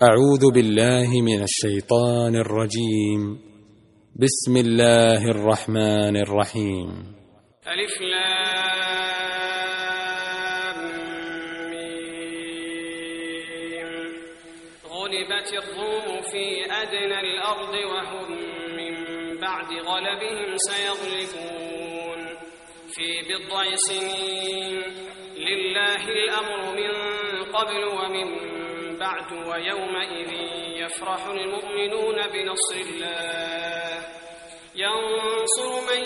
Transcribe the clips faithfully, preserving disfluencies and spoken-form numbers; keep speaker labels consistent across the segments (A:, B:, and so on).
A: أعوذ بالله من الشيطان الرجيم. بسم الله الرحمن الرحيم.
B: ألف لام ميم. غلبت الروم في أدنى الأرض وهم من بعد غلبهم سيغلبون في بضع سنين. لله الأمر من قبل ومن بعد ويومئذ يفرح المؤمنون بنصر الله ينصر من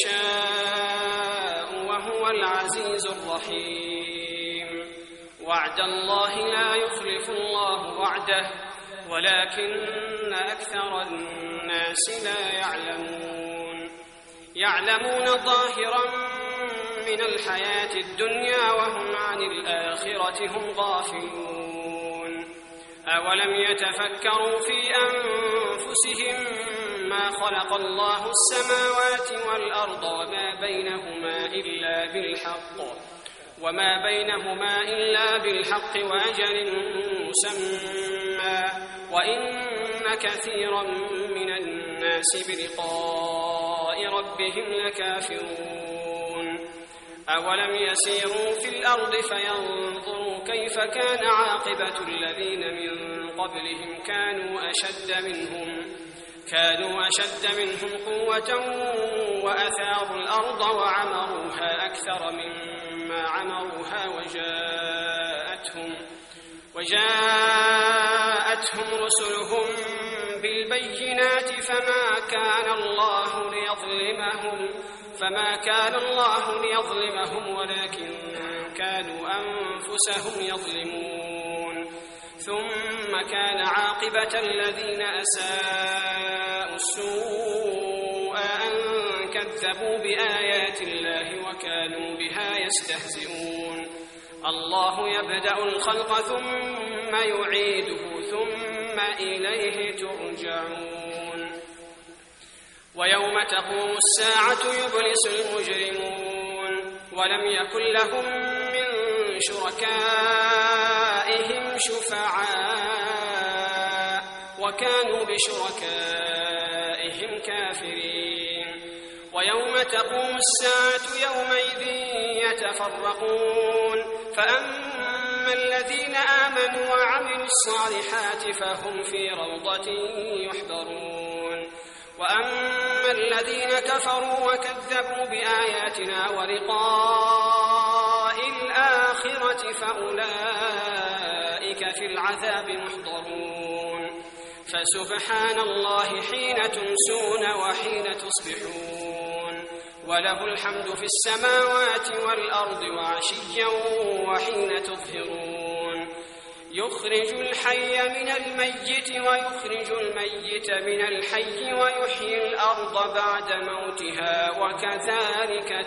B: يشاء وهو العزيز الرحيم. وعد الله لا يخلف الله وعده ولكن أكثر الناس لا يعلمون. يعلمون ظاهرا من الحياة الدنيا وهم عن الآخرة هم غافلون. أولم يتفكروا في أنفسهم ما خلق الله السماوات والأرض وما بينهما إلا بالحق وما بينهما إلا بالحق وأجل مسمى وإن كثيرا من الناس بلقاء ربهم لكافرون. أولم يسيروا في الأرض فينظروا كيف كان عاقبة الذين من قبلهم كانوا أشد منهم كانوا أشد منهم قوة وأثاروا الأرض وعمروها أكثر مما عمروها وجاءتهم وجاءتهم رسلهم بالبينات فما كان الله ليظلمهم فما كان الله ليظلمهم ولكن كانوا أنفسهم يظلمون. ثم كان عاقبة الذين أساءوا السوء أن كذبوا بآيات الله وكانوا بها يستهزئون. الله يبدأ الخلق ثم يعيده ثم إليه ترجعون. ويوم تقوم الساعة يبلس المجرمون ولم يكن لهم من شركائهم شفعاء وكانوا بشركائهم كافرين. ويوم تقوم الساعة يومئذ يتفرقون فأما الذين آمنوا وعملوا الصالحات فهم في روضة يحبرون وأما الذين كفروا وكذبوا بآياتنا ولقاء الآخرة فأولئك في العذاب محضرون. فسبحان الله حين تمسون وحين تصبحون وله الحمد في السماوات والأرض وعشيا وحين تظهرون. يخرج الحي من الميت ويخرج الميت من الحي ويحيي الأرض بعد موتها وكذلك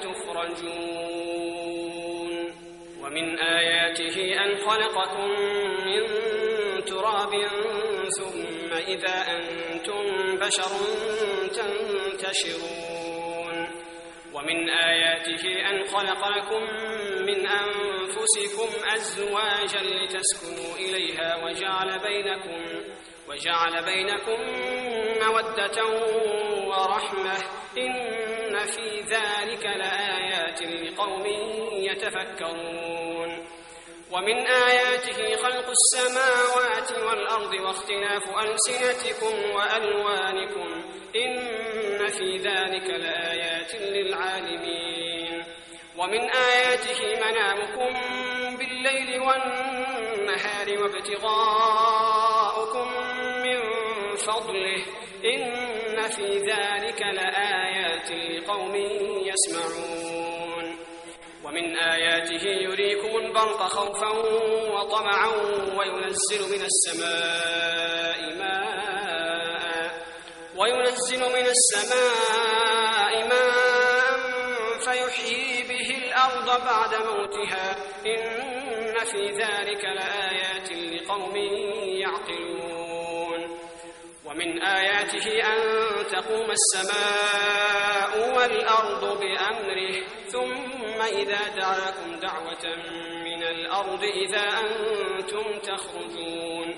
B: تخرجون. ومن آياته أن خلقكم من تراب ثم إذا أنتم بشر تنتشرون. ومن آياته أن خلق لكم من أنفسكم أزواجا لتسكنوا إليها وجعل بينكم وجعل بينكم مودة ورحمة إن في ذلك لآيات لقوم يتفكرون. ومن آياته خلق السماوات والأرض واختلاف ألسنتكم وألوانكم إن في ذلك لآيات للعالمين. ومن آياته منامكم بالليل والنهار وابتغاؤكم من فضله إن في ذلك لآيات لقوم يسمعون. ومن آياته يريكم البرق خوفا وطمعا وينزل من السماء ماء وينزل من السماء ماء فيحيي به الأرض بعد موتها إن في ذلك لآيات لقوم يعقلون. ومن آياته أن تقوم السماء والأرض بأمره ثم إذا دعاكم دعوة من الأرض إذا أنتم تخرجون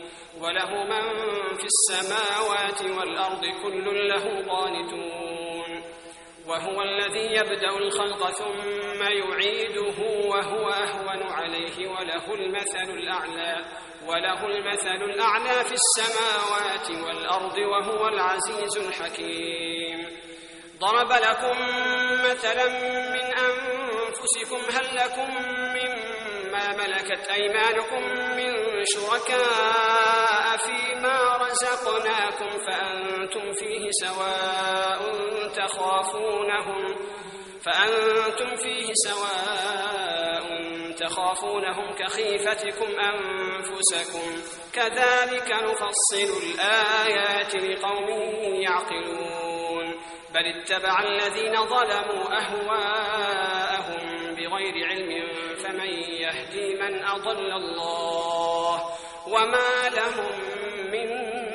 B: وله من في السماوات والأرض كل له قانتون وهو الذي يبدأ الخلق ثم يعيده وهو أهون عليه وله المثل الأعلى وله المثل الأعلى في السماوات والأرض وهو العزيز الحكيم. ضرب لكم مثلا من أنفسكم هل لكم مما ملكت أيمانكم من شركاء فيما رزقناكم فأنتم فيه سواء تخافونهم فأنتم فيه سواء تخافونهم كخيفتكم أنفسكم كذلك نفصل الآيات لقوم يعقلون. بل اتبع الذين ظلموا أهواءهم بغير علم فمن يهدي من أضل الله وما لهم من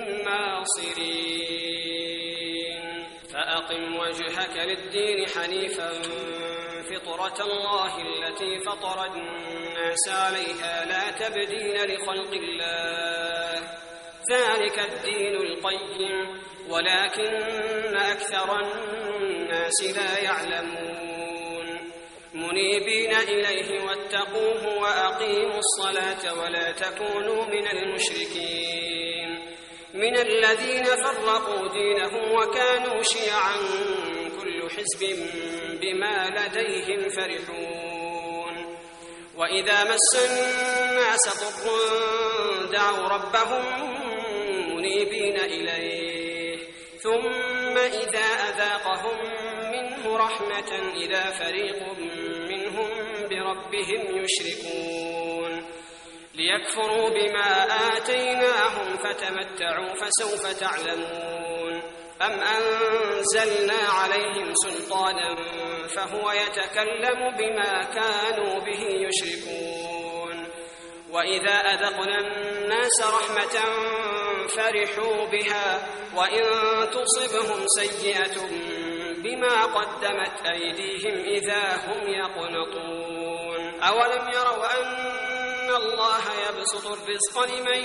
B: ناصرين. فأقم وجهك للدين حنيفا فطرة الله التي فطر الناس عليها لا تبديل لخلق الله ذلك الدين القيم ولكن أكثر الناس لا يعلمون. منيبين إليه واتقوه وأقيموا الصلاة ولا تكونوا من المشركين من الذين فرقوا دينهم وكانوا شيعا كل حزب بما لديهم فرحون. وإذا مس الناس ضر دعوا ربهم منيبين إليه ثم إذا أذاقهم منه رحمة إذا فريق منهم بربهم يشركون. ليكفروا بما آتيناهم فتمتعوا فسوف تعلمون. أم أنزلنا عليهم سلطانا فهو يتكلم بما كانوا به يشركون. وإذا أذقنا الناس رحمة فرحوا بها وإن تصبهم سيئة بما قدمت أيديهم إذا هم يقنطون. أولم يروا أن الله يبسط الرزق لمن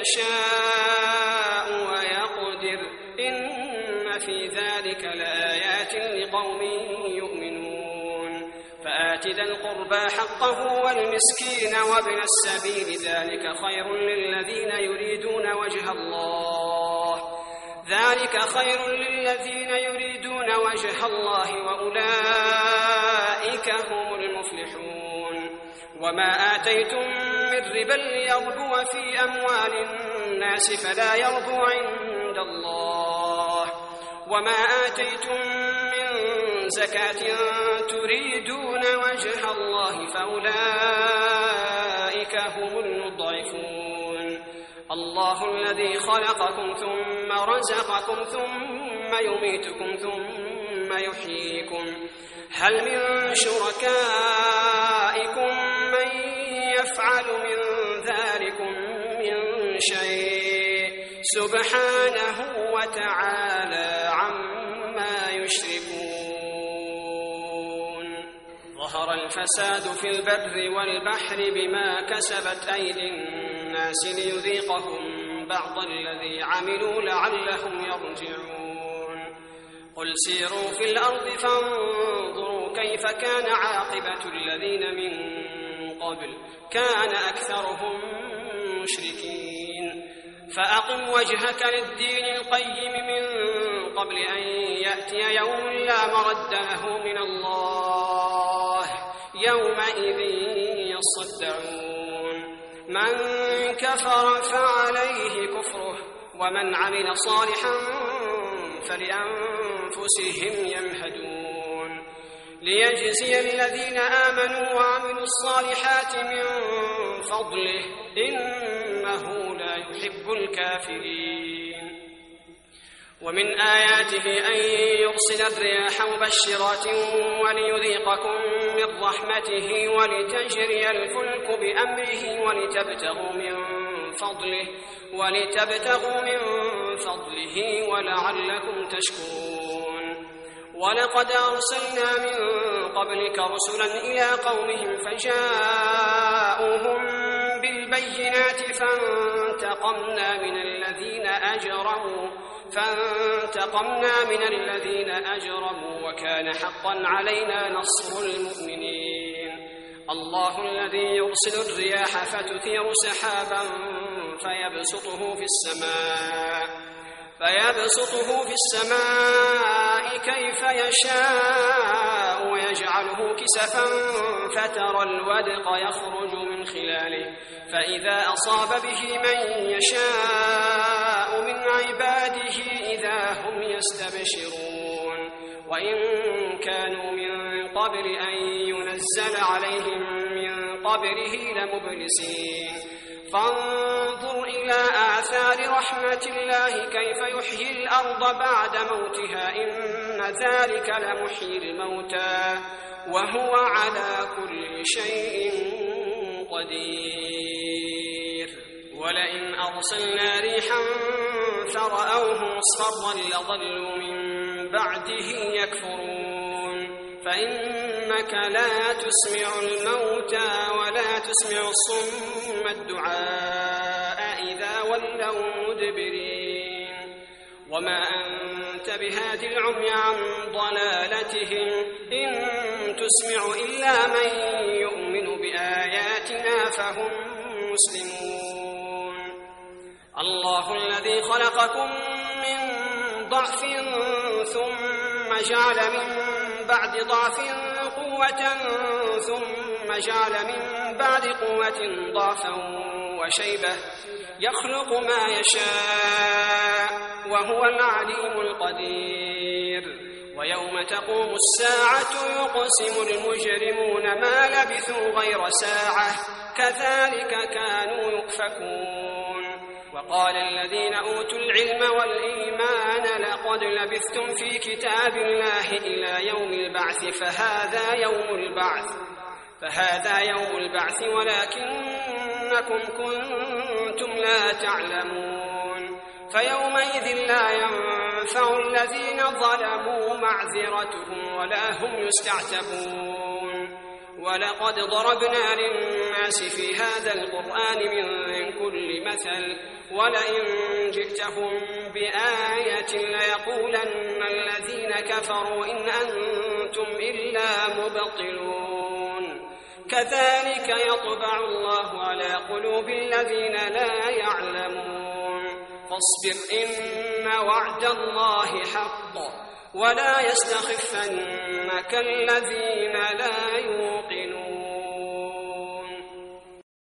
B: يشاء ويقدر إن في ذلك لآيات لقوم يؤمنون. فآت ذا القربى حقه والمسكين وابن السبيل ذلك خير للذين يريدون وجه الله ذلك خير للذين يريدون وجه الله وأولئك هم المفلحون. وما آتيتم من ربا ليربو في أموال الناس فلا يربو عند الله وما آتيتم من زكاة تريدون وجه الله فأولئك هم المضعفون. الله الذي خلقكم ثم رزقكم ثم يميتكم ثم يحييكم هل من شركائكم من يفعل من ذلكم من شيء سبحانه وتعالى عما يشركون. ظهر الفساد في البر والبحر بما كسبت أيدي الناس ليذيقهم بعض الذي عملوا لعلهم يرجعون. قل سيروا في الأرض فانظروا كيف كان عاقبة الذين من قبل كان أكثرهم مشركين. فأقم وجهك للدين القيم من قبل أن يأتي يوم لا مرد له من الله يومئذ يصدعون. من كفر فعليه كفره ومن عمل صالحا فلأنفسهم يمهدون. ليجزي الذين آمنوا وعملوا الصالحات من فضله إنه لا يحب الكافرين. ومن آياته أن يرسل الرياح مبشرات وليذيقكم من رحمته ولتجري الفلك بأمره ولتبتغوا من فضله ولتبتغوا من فضله ولعلكم تشكرون. ولقد أرسلنا من قبلك رسلا إلى قومهم فجاءوهم بالبينات فانتقمنا فانتقمنا من الذين أجرموا فانتقمنا من الذين أجرموا وكان حقا علينا نصر المؤمنين. الله الذي يرسل الرياح فتثير سحابا فيبسطه في السماء فيبسطه في السماء كيف يشاء ويجعله كسفا فترى الودق يخرج من خلاله فإذا أصاب به من يشاء من عباده إذا هم يستبشرون. وإن كانوا من قبل أن ينزل عليهم من قبله لمبلسين. فانظر إلى آثار رحمة الله كيف يحيي الأرض بعد موتها إن ذلك لمحيي الموتى وهو على كل شيء قدير. ولئن أرسلنا ريحا فرأوه مصفرا لظلوا من بعده يكفرون. فإنك لا تسمع الموتى ولا تسمع الصم الدعاء إذا ولوا مدبرين. وما أنت بهادي العمي عن ضلالتهم إن تسمع إلا من يؤمن بآياتنا فهم مسلمون. الله الذي خلقكم من ضعف ثم جعل من بعد ضعف قوة ثم جعل من بعد قوة ضعفا وشيبة يخلق ما يشاء وهو العليم القدير. ويوم تقوم الساعة يقسم المجرمون ما لبثوا غير ساعة كذلك كانوا يؤفكون. وقال الذين أوتوا العلم والإيمان لقد لبثتم في كتاب الله إلى يوم البعث فهذا يوم البعث فهذا يوم البعث ولكنكم كنتم لا تعلمون. فيومئذ لا ينفع الذين ظلموا معذرتهم ولا هم يستعتبون. ولقد ضربنا للناس في هذا القرآن من كل مثل ولئن جئتهم بآية ليقولن الذين كفروا إن أنتم إلا مبطلون. كذلك يطبع الله على قلوب الذين لا يعلمون. فاصبر إن وعد الله حق ولا يستخفنك الذين لا يؤمنون.